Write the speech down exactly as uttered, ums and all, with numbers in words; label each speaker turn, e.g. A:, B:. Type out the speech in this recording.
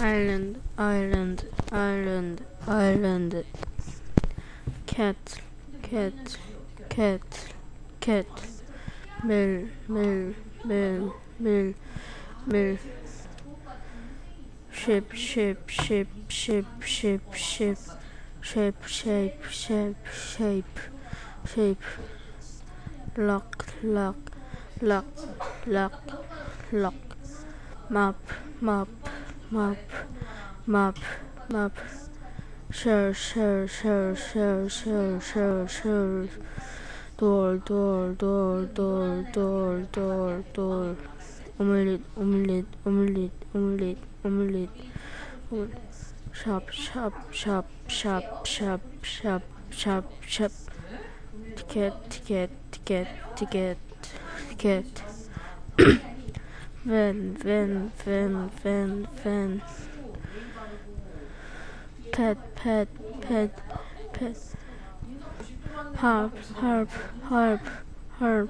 A: Island, island, island, island. Cat, cat, cat, cat. Mill, mill, mill, mill, mill. Ship, ship, ship, ship, ship, ship. Shape, shape, shape, shape, shape. Lock, lock, lock, lock, lock. Map, map, map, map, map. Share, share, share, share, share, share, share. Door, door, door, door, door, door, door. Omelette, omelette, omelette, omelette, omelette. omelette. Shop, shop, shop, shop, shop, shop, shop, shop. Ticket, ticket, ticket, ticket, ticket. Van, van, van, van, van. Pet, pet, pet, pet. Harp, harp, harp, harp.